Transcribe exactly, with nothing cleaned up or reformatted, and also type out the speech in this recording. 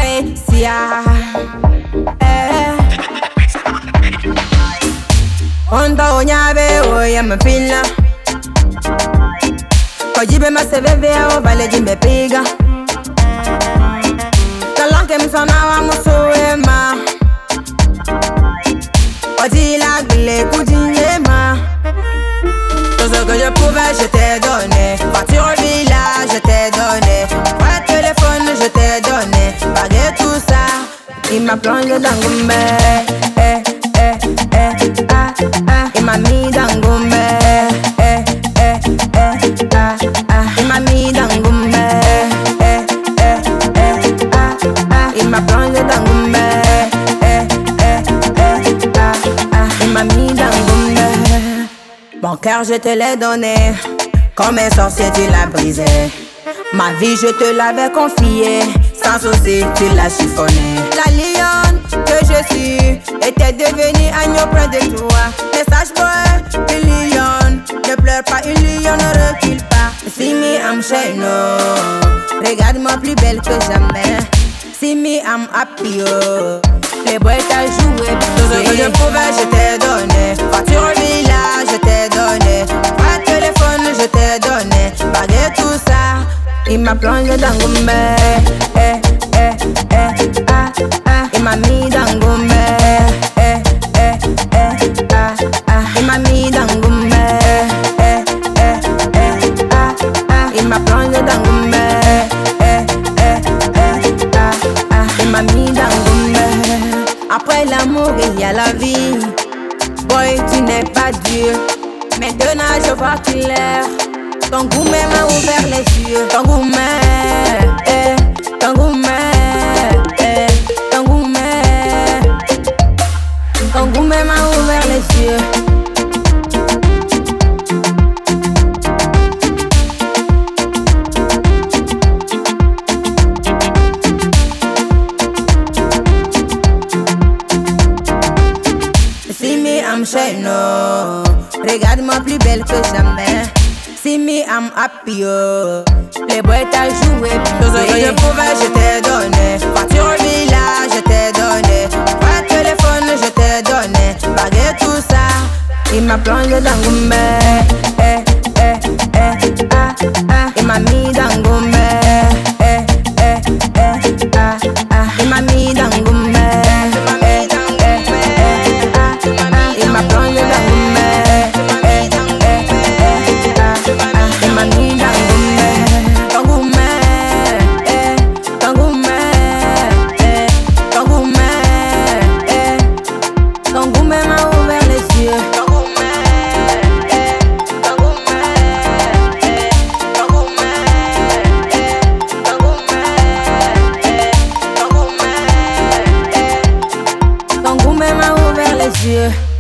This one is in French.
Patricia. Eh. Onda onyabe oya mapila. Kojibe maseveve o vale jimbe piga. Talanke msana wa musuema. Odila glé koudinyema. Tout ce que je pouvais je t'ai donné. Voiture au village je t'ai donné. Pas de téléphone je t'ai donné. Baguette tout ça. Il m'a plongé dans Gombe. Eh, eh, eh, ah, ah. Il m'a mis dans Gombe. Eh, eh, eh, ah, ah. Il m'a mis dans Gombe. Eh, eh, eh, ah, ah. Il m'a plongé dans Gombe. Eh, eh, eh, ah, ah. Il m'a mis dans Gombe. Mon cœur je te l'ai donné. Comme un sorcier tu l'as brisé. Ma vie je te l'avais confiée. Sans souci tu l'as chiffonné. La lionne que je suis était devenue agneau près de toi. Mais sache boy, une lionne ne pleure pas, une lionne ne recule pas. See me I'm shine, oh. Regarde-moi plus belle que jamais. See me I'm happy, oh. Les boys t'as joué. Tout ce que je pouvais je t'ai donné. Voiture au village je t'ai donné. Pas de téléphone je t'ai donné. Baguette tout ça. Il m'a plongé dans Gombe. Eh, eh, eh, ah, ah. Il m'a mis dans Gombe. Eh, eh, eh, ah, ah. Il m'a mis dans Gombe. Eh, eh, eh, ah, ah. Il m'a plongé dans Gombe. Eh, eh, eh, ah, ah. Il m'a mis dans Gombe. Après l'amour il y a la vie. Boy tu n'es pas Dieu. Maintenant je vois clair. Ton goût m'a ouvert les yeux. Ton goût eh, ton goût eh, ton goût ton goût m'a ouvert les yeux. See me I'm shine, no. Regarde-moi plus belle que jamais. See me I'm happy, oh. Les boys t'as joué. Tout ce que je pouvais je t'ai donné. Voiture au village je t'ai donné. Pas de téléphone je t'ai donné. Baguette tout ça. Il m'a plongé dans Gombe. Eh, eh, eh, ah, ah. Il m'a mis dans Gombe. Eh, eh, eh, ah, ah. Il m'a mis dans Gombe. Eh, eh, eh, ah, ah. Il m'a plongé dans Gombe. Ton goût m'a ouvert les yeux.